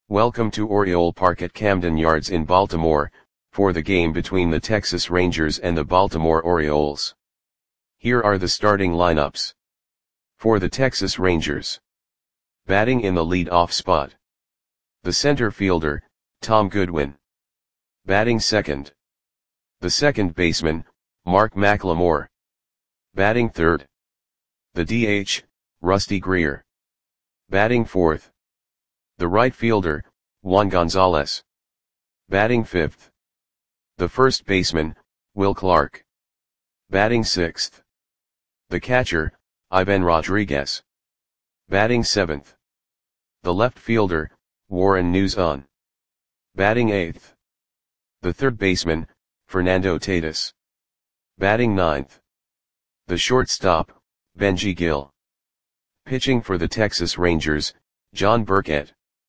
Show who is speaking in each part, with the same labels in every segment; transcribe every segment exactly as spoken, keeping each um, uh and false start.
Speaker 1: Welcome to Oriole Park at Camden Yards in Baltimore, for the game between the Texas Rangers and the Baltimore Orioles. Here are the starting lineups. For the Texas Rangers. Batting in the lead-off spot. The center fielder, Tom Goodwin. Batting second. The second baseman, Mark McLemore. Batting third. The D H, Rusty Greer. Batting fourth. The right fielder, Juan Gonzalez. Batting fifth. The first baseman, Will Clark. Batting sixth. The catcher, Ivan Rodriguez. Batting seventh. The left fielder, Warren Nuzan. Batting eighth. The third baseman, Fernando Tatis. Batting ninth. The shortstop, Benji Gil. Pitching for the Texas Rangers, John Burkett.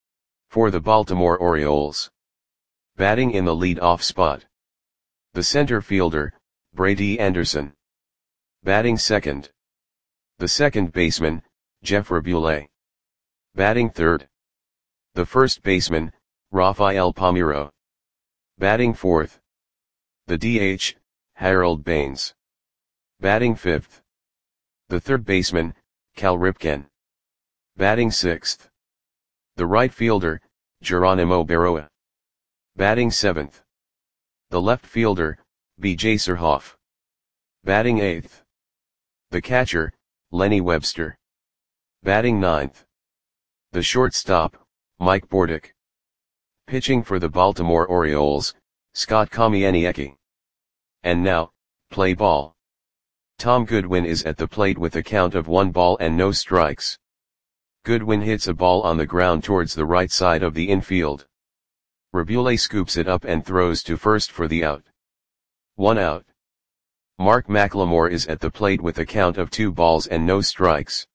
Speaker 1: For the Baltimore Orioles. Batting in the lead-off spot. The center fielder, Brady Anderson. Batting second. The second baseman, Jeff Rabule. Batting third. The first baseman, Rafael Palmeiro. Batting fourth. The D H, Harold Baines. Batting fifth. The third baseman, Cal Ripken. Batting sixth. The right fielder, Geronimo Barroa. Batting seventh. The left fielder, B J Surhoff. Batting eighth. The catcher, Lenny Webster. Batting ninth. The shortstop, Mike Bordick. Pitching for the Baltimore Orioles, Scott Kamieniecki. And now, play ball. Tom Goodwin is at the plate with a count of one ball and no strikes. Goodwin hits a ball on the ground towards the right side of the infield. Rabule scoops it up and throws to first for the out. One out. Mark McLemore is at the plate with a count of two balls and no strikes.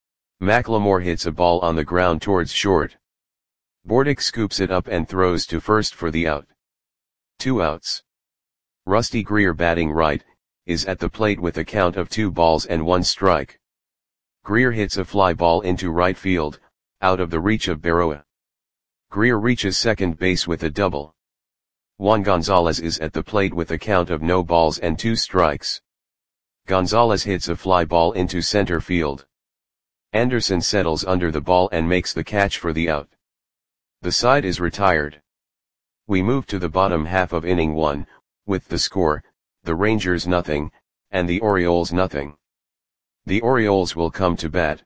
Speaker 1: McLemore hits a ball on the ground towards short. Bordick scoops it up and throws to first for the out. Two outs. Rusty Greer, batting right, is at the plate with a count of two balls and one strike. Greer hits a fly ball into right field, out of the reach of Barroa. Greer reaches second base with a double. Juan Gonzalez is at the plate with a count of no balls and two strikes. Gonzalez hits a fly ball into center field. Anderson settles under the ball and makes the catch for the out. The side is retired. We move to the bottom half of inning one, with the score, the Rangers nothing, and the Orioles nothing. The Orioles will come to bat.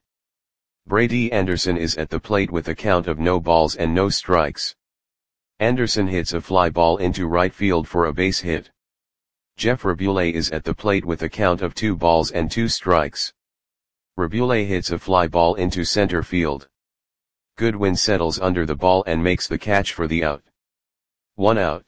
Speaker 1: Brady Anderson is at the plate with a count of no balls and no strikes. Anderson hits a fly ball into right field for a base hit. Jeff Rabule is at the plate with a count of two balls and two strikes. Rabule hits a fly ball into center field. Goodwin settles under the ball and makes the catch for the out. One out.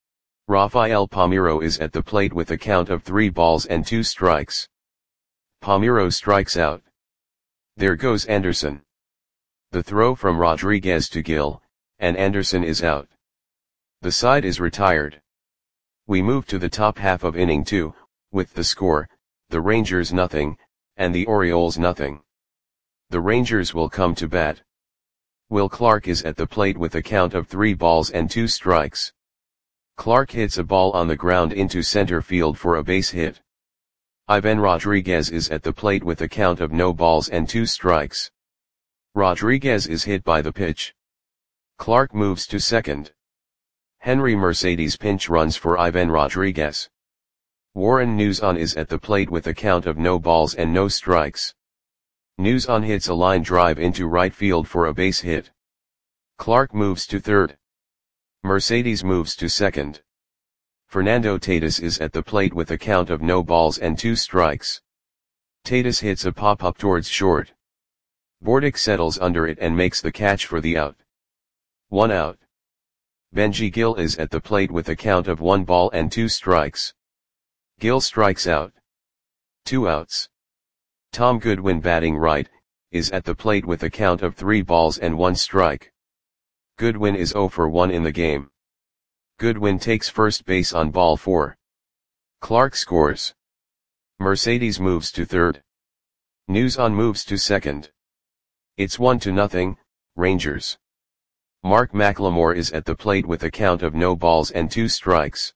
Speaker 1: Rafael Palmeiro is at the plate with a count of three balls and two strikes. Palmeiro strikes out. There goes Anderson. The throw from Rodriguez to Gil, and Anderson is out. The side is retired. We move to the top half of inning two, with the score, the Rangers nothing, and the Orioles nothing. The Rangers will come to bat. Will Clark is at the plate with a count of three balls and two strikes. Clark hits a ball on the ground into center field for a base hit. Ivan Rodriguez is at the plate with a count of no balls and two strikes. Rodriguez is hit by the pitch. Clark moves to second. Henry Mercedes pinch runs for Ivan Rodriguez. Warren Nuzan is at the plate with a count of no balls and no strikes. Nuzan hits a line drive into right field for a base hit. Clark moves to third. Mercedes moves to second. Fernando Tatis is at the plate with a count of no balls and two strikes. Tatis hits a pop-up towards short. Bordick settles under it and makes the catch for the out. One out. Benji Gil is at the plate with a count of one ball and two strikes. Gil strikes out. Two outs. Tom Goodwin, batting right, is at the plate with a count of three balls and one strike. Goodwin is zero for one in the game. Goodwin takes first base on ball four. Clark scores. Mercedes moves to third. Nuzan moves to second. It's one to nothing, Rangers. Mark McLemore is at the plate with a count of no balls and two strikes.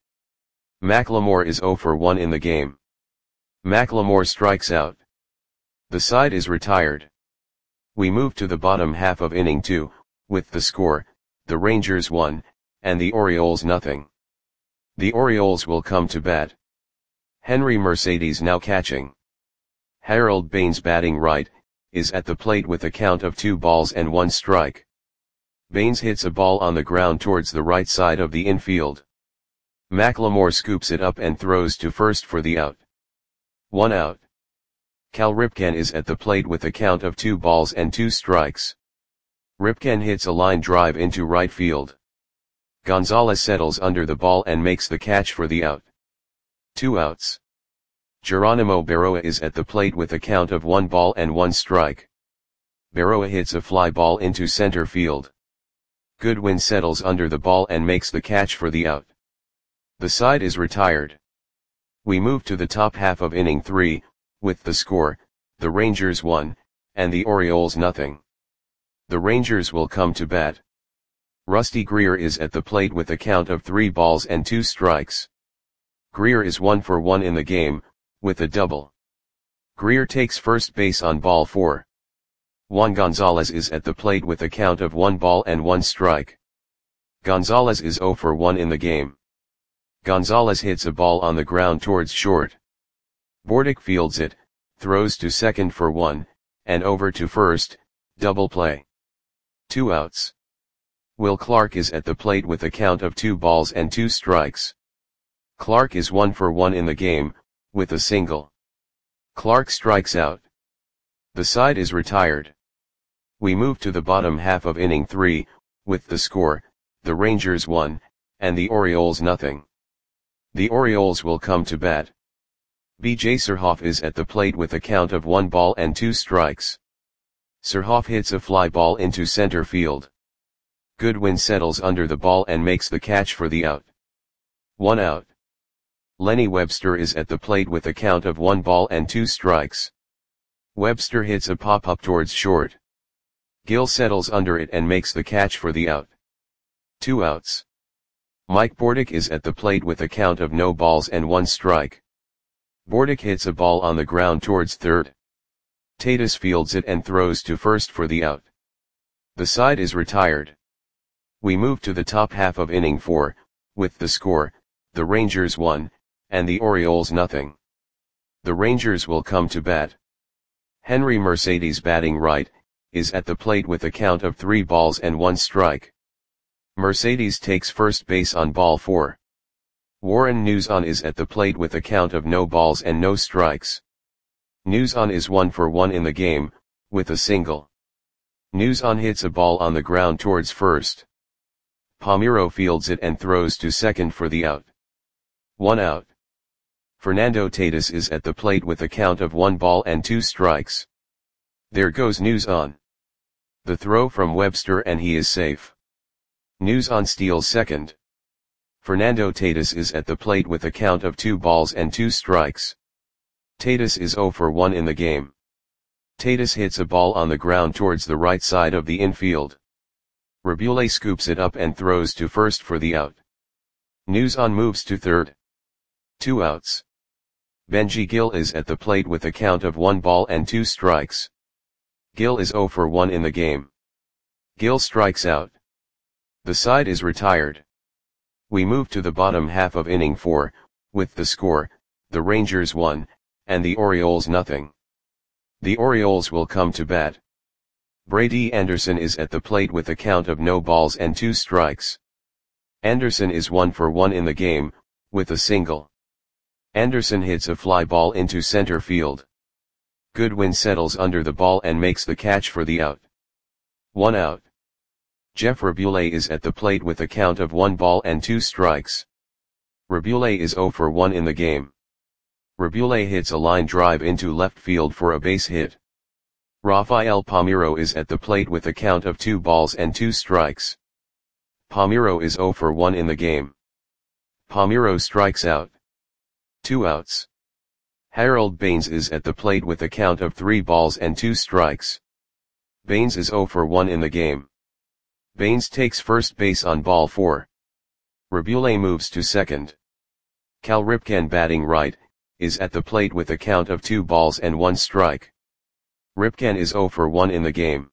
Speaker 1: McLemore is zero for one in the game. McLemore strikes out. The side is retired. We move to the bottom half of inning two, with the score, the Rangers one, and the Orioles nothing. The Orioles will come to bat. Henry Mercedes now catching. Harold Baines batting right, is at the plate with a count of two balls and one strike. Baines hits a ball on the ground towards the right side of the infield. McLemore scoops it up and throws to first for the out. One out. Cal Ripken is at the plate with a count of two balls and two strikes. Ripken hits a line drive into right field. Gonzalez settles under the ball and makes the catch for the out. Two outs. Geronimo Berroa is at the plate with a count of one ball and one strike. Berroa hits a fly ball into center field. Goodwin settles under the ball and makes the catch for the out. The side is retired. We move to the top half of inning three, with the score, the Rangers one, and the Orioles nothing. The Rangers will come to bat. Rusty Greer is at the plate with a count of three balls and two strikes. Greer is one for one in the game, with a double. Greer takes first base on ball four. Juan Gonzalez is at the plate with a count of one ball and one strike. Gonzalez is zero for one in the game. Gonzalez hits a ball on the ground towards short. Bordick fields it, throws to second for one, and over to first, double play. Two outs. Will Clark is at the plate with a count of two balls and two strikes. Clark is one for one in the game, with a single. Clark strikes out. The side is retired. We move to the bottom half of inning three, with the score, the Rangers one, and the Orioles nothing. The Orioles will come to bat. B J Surhoff is at the plate with a count of one ball and two strikes. Surhoff hits a fly ball into center field. Goodwin settles under the ball and makes the catch for the out. One out. Lenny Webster is at the plate with a count of one ball and two strikes. Webster hits a pop-up towards short. Gill settles under it and makes the catch for the out. Two outs. Mike Bordick is at the plate with a count of no balls and one strike. Bordick hits a ball on the ground towards third. Tatis fields it and throws to first for the out. The side is retired. We move to the top half of inning four, with the score, the Rangers one, and the Orioles nothing. The Rangers will come to bat. Henry Mercedes batting right, is at the plate with a count of three balls and one strike. Mercedes takes first base on ball four. Warren Newson is at the plate with a count of no balls and no strikes. Newson is one for one in the game, with a single. Newson hits a ball on the ground towards first. Palmeiro fields it and throws to second for the out. One out. Fernando Tatis is at the plate with a count of one ball and two strikes. There goes Newson. The throw from Webster and he is safe. Newson steals second. Fernando Tatis is at the plate with a count of two balls and two strikes. Tatis is zero for one in the game. Tatis hits a ball on the ground towards the right side of the infield. Rabule scoops it up and throws to first for the out. Newson moves to third. Two outs. Benji Gill is at the plate with a count of one ball and two strikes. Gill is zero for one in the game. Gill strikes out. The side is retired. We move to the bottom half of inning four, with the score, the Rangers one, and the Orioles nothing. The Orioles will come to bat. Brady Anderson is at the plate with a count of no balls and two strikes. Anderson is one for one in the game, with a single. Anderson hits a fly ball into center field. Goodwin settles under the ball and makes the catch for the out. One out. Jeff Rabule is at the plate with a count of one ball and two strikes. Rabule is zero for one in the game. Rabule hits a line drive into left field for a base hit. Rafael Palmeiro is at the plate with a count of two balls and two strikes. Palmeiro is zero for one in the game. Palmeiro strikes out. Two outs. Harold Baines is at the plate with a count of three balls and two strikes. Baines is zero for one in the game. Baines takes first base on ball four. Rabulais moves to second. Cal Ripken, batting right, is at the plate with a count of two balls and one strike. Ripken is zero for one in the game.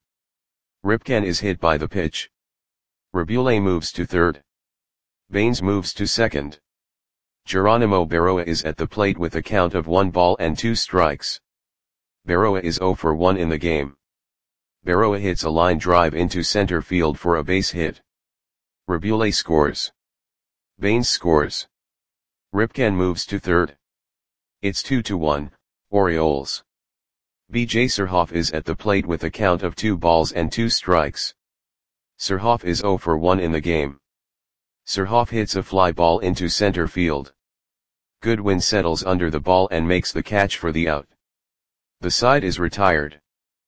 Speaker 1: Ripken is hit by the pitch. Rabulais moves to third. Baines moves to second. Geronimo Berroa is at the plate with a count of one ball and two strikes. Berroa is zero for one in the game. Berroa hits a line drive into center field for a base hit. Rabulais scores. Baines scores. Ripken moves to third. It's two to one, Orioles. B J Surhoff is at the plate with a count of two balls and two strikes. Surhoff is zero for one in the game. Surhoff hits a fly ball into center field. Goodwin settles under the ball and makes the catch for the out. The side is retired.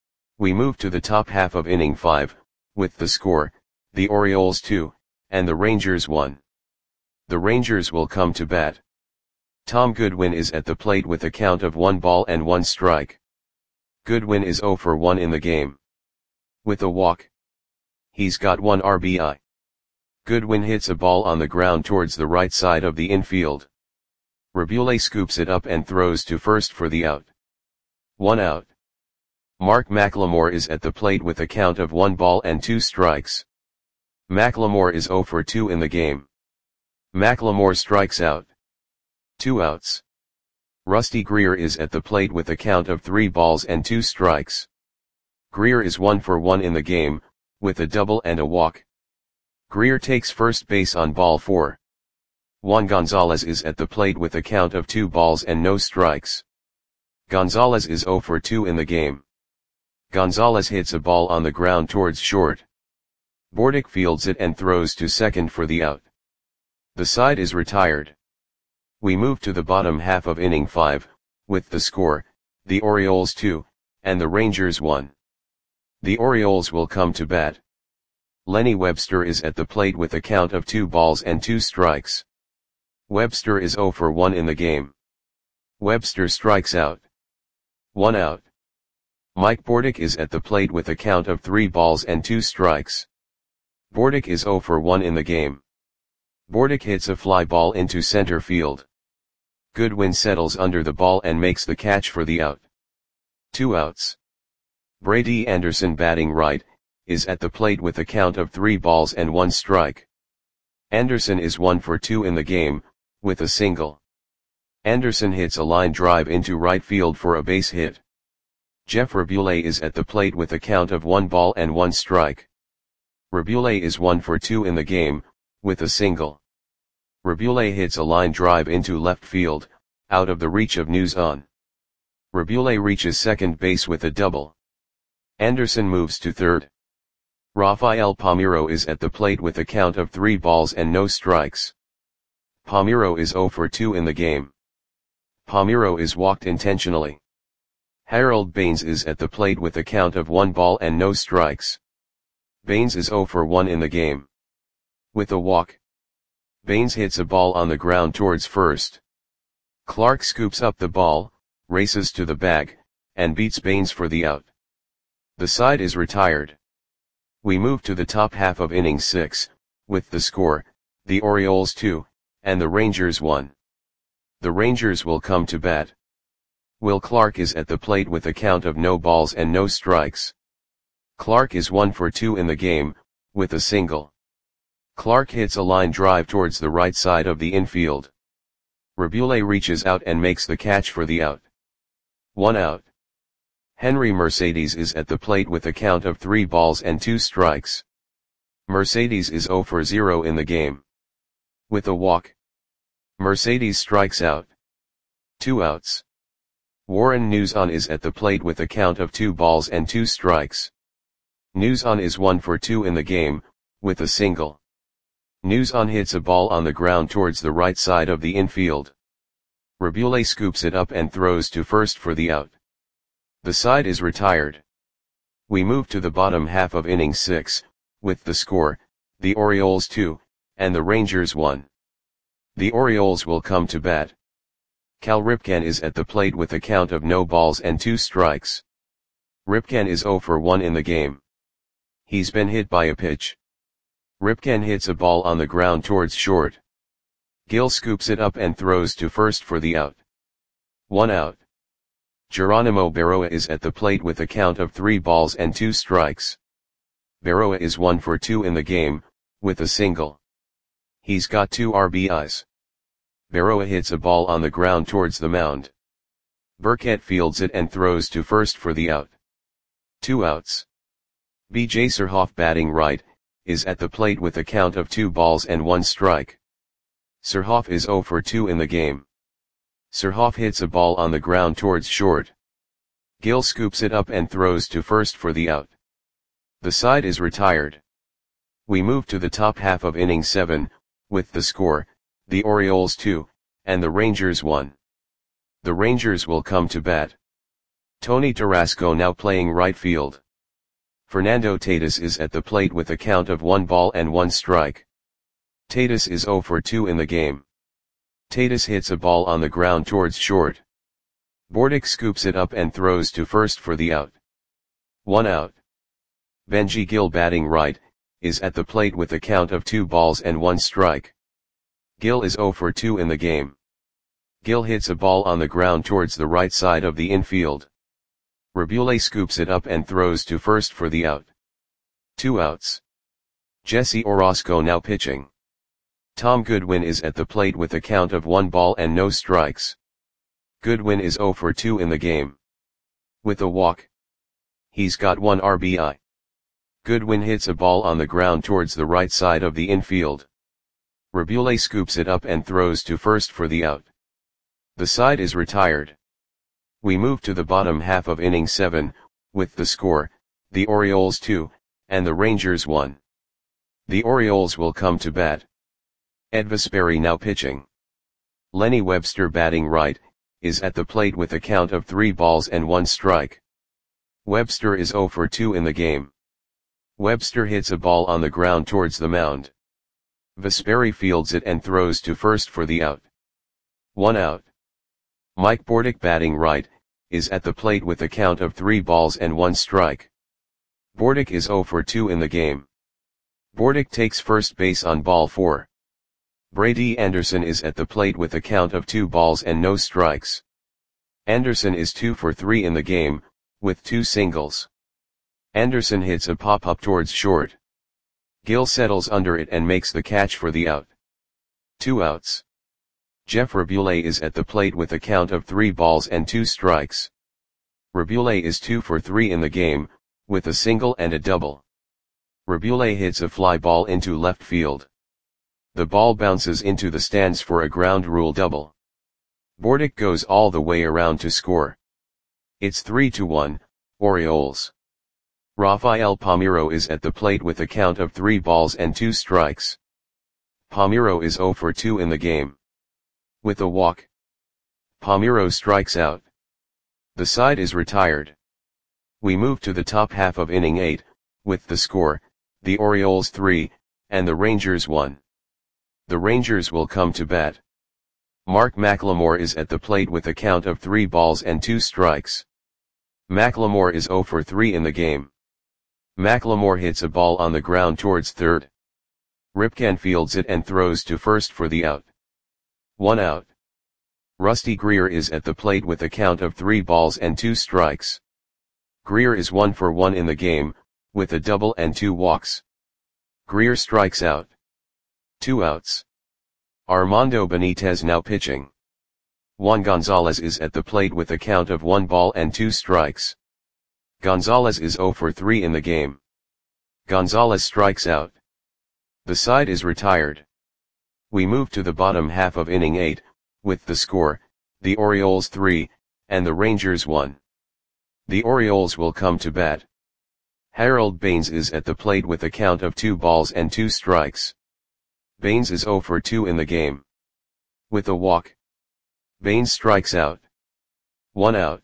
Speaker 1: We move to the top half of inning five, with the score, the Orioles two, and the Rangers one. The Rangers will come to bat. Tom Goodwin is at the plate with a count of one ball and one strike. Goodwin is zero for one in the game. With a walk. He's got one R B I. Goodwin hits a ball on the ground towards the right side of the infield. Rabulais scoops it up and throws to first for the out. One out. Mark McLemore is at the plate with a count of one ball and two strikes. McLemore is zero for two in the game. McLemore strikes out. Two outs. Rusty Greer is at the plate with a count of three balls and two strikes. Greer is one for one in the game, with a double and a walk. Greer takes first base on ball four. Juan Gonzalez is at the plate with a count of two balls and no strikes. Gonzalez is zero for two in the game. Gonzalez hits a ball on the ground towards short. Bordick fields it and throws to second for the out. The side is retired. We move to the bottom half of inning five, with the score, the Orioles two, and the Rangers one. The Orioles will come to bat. Lenny Webster is at the plate with a count of two balls and two strikes. Webster is zero for one in the game. Webster strikes out. One out. Mike Bordick is at the plate with a count of three balls and two strikes. Bordick is zero for one in the game. Bordick hits a fly ball into center field. Goodwin settles under the ball and makes the catch for the out. Two outs. Brady Anderson, batting right, is at the plate with a count of three balls and one strike. Anderson is one for two in the game, with a single. Anderson hits a line drive into right field for a base hit. Jeff Rabulais is at the plate with a count of one ball and one strike. Rabulais is one for two in the game, with a single. Rabulais hits a line drive into left field, out of the reach of Nuzan. Rabulais reaches second base with a double. Anderson moves to third. Rafael Palmeiro is at the plate with a count of three balls and no strikes. Palmeiro is zero for two in the game. Palmeiro is walked intentionally. Harold Baines is at the plate with a count of one ball and no strikes. Baines is zero for one in the game. With a walk. Baines hits a ball on the ground towards first. Clark scoops up the ball, races to the bag, and beats Baines for the out. The side is retired. We move to the top half of inning six, with the score, the Orioles two, and the Rangers one. The Rangers will come to bat. Will Clark is at the plate with a count of no balls and no strikes. Clark is one for two in the game, with a single. Clark hits a line drive towards the right side of the infield. Rabulais reaches out and makes the catch for the out. One out. Henry Mercedes is at the plate with a count of three balls and two strikes. Mercedes is zero for zero in the game. With a walk. Mercedes strikes out. Two outs. Warren Nuzan is at the plate with a count of two balls and two strikes. Nuzan is one for two in the game, with a single. Nuzan hits a ball on the ground towards the right side of the infield. Rabulais scoops it up and throws to first for the out. The side is retired. We move to the bottom half of inning six, with the score, the Orioles two, and the Rangers one. The Orioles will come to bat. Cal Ripken is at the plate with a count of no balls and two strikes. Ripken is zero for one in the game. He's been hit by a pitch. Ripken hits a ball on the ground towards short. Gill scoops it up and throws to first for the out. One out. Geronimo Berroa is at the plate with a count of three balls and two strikes. Berroa is one for two in the game, with a single. He's got two R B Is. Berroa hits a ball on the ground towards the mound. Burkett fields it and throws to first for the out. Two outs. B J Surhoff, batting right, is at the plate with a count of two balls and one strike. Surhoff is zero for two in the game. Surhoff hits a ball on the ground towards short. Gill scoops it up and throws to first for the out. The side is retired. We move to the top half of inning seven, with the score, the Orioles two, and the Rangers one. The Rangers will come to bat. Tony Tarasco now playing right field. Fernando Tatis is at the plate with a count of one ball and one strike. Tatis is zero for two in the game. Tatis hits a ball on the ground towards short. Bordick scoops it up and throws to first for the out. One out. Benji Gill, batting right, is at the plate with a count of two balls and one strike. Gill is zero for two in the game. Gill hits a ball on the ground towards the right side of the infield. Rabule scoops it up and throws to first for the out. Two outs. Jesse Orosco now pitching. Tom Goodwin is at the plate with a count of one ball and no strikes. Goodwin is zero for two in the game. With a walk. He's got one R B I. Goodwin hits a ball on the ground towards the right side of the infield. Rabule scoops it up and throws to first for the out. The side is retired. We move to the bottom half of inning seven, with the score, the Orioles two, and the Rangers one. The Orioles will come to bat. Ed Vesperi now pitching. Lenny Webster, batting right, is at the plate with a count of three balls and one strike. Webster is zero for two in the game. Webster hits a ball on the ground towards the mound. Vesperi fields it and throws to first for the out. One out. Mike Bordick, batting right, is at the plate with a count of three balls and one strike. Bordick is zero for two in the game. Bordick takes first base on ball four. Brady Anderson is at the plate with a count of two balls and no strikes. Anderson is two for three in the game, with two singles. Anderson hits a pop-up towards short. Gill settles under it and makes the catch for the out. Two outs. Jeff Rabule is at the plate with a count of three balls and two strikes. Rabule is two for three in the game, with a single and a double. Rabule hits a fly ball into left field. The ball bounces into the stands for a ground rule double. Bordick goes all the way around to score. It's three to one, Orioles. Rafael Palmeiro is at the plate with a count of three balls and two strikes. Palmeiro is zero for two in the game. With a walk. Palmeiro strikes out. The side is retired. We move to the top half of inning eight, with the score, the Orioles three, and the Rangers one. The Rangers will come to bat. Mark McLemore is at the plate with a count of three balls and two strikes. McLemore is zero for three in the game. McLemore hits a ball on the ground towards third. Ripken fields it and throws to first for the out. One out. Rusty Greer is at the plate with a count of three balls and two strikes. Greer is one for one in the game, with a double and two walks. Greer strikes out. Two outs. Armando Benitez now pitching. Juan Gonzalez is at the plate with a count of one ball and two strikes. Gonzalez is zero for three in the game. Gonzalez strikes out. The side is retired. We move to the bottom half of inning eight, with the score, the Orioles three, and the Rangers one. The Orioles will come to bat. Harold Baines is at the plate with a count of two balls and two strikes. Baines is zero for two in the game. With a walk. Baines strikes out. One out.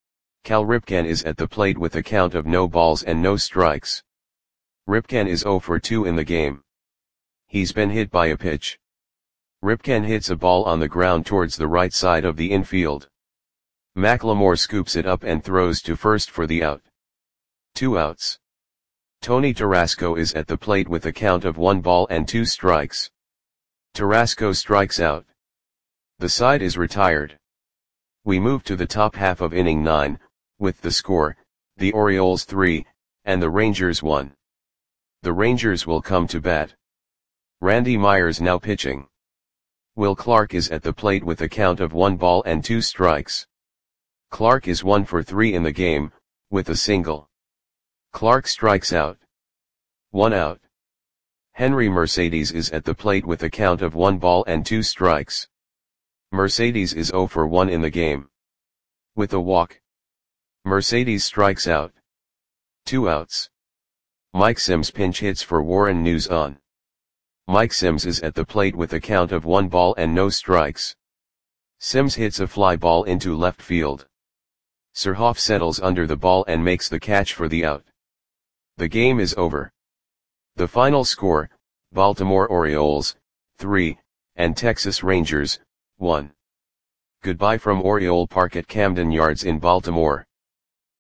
Speaker 1: Cal Ripken is at the plate with a count of no balls and no strikes. Ripken is zero for two in the game. He's been hit by a pitch. Ripken hits a ball on the ground towards the right side of the infield. McLemore scoops it up and throws to first for the out. Two outs. Tony Tarasco is at the plate with a count of one ball and two strikes. Tarasco strikes out. The side is retired. We move to the top half of inning nine, with the score, the Orioles three, and the Rangers one. The Rangers will come to bat. Randy Myers now pitching. Will Clark is at the plate with a count of one ball and two strikes. Clark is one for three in the game, with a single. Clark strikes out. One out. Henry Mercedes is at the plate with a count of one ball and two strikes. Mercedes is zero for one in the game. With a walk. Mercedes strikes out. Two outs. Mike Sims pinch hits for Warren Nuzon. Mike Sims is at the plate with a count of one ball and no strikes. Sims hits a fly ball into left field. Surhoff settles under the ball and makes the catch for the out. The game is over. The final score, Baltimore Orioles, three, and Texas Rangers, one. Goodbye from Oriole Park at Camden Yards in Baltimore.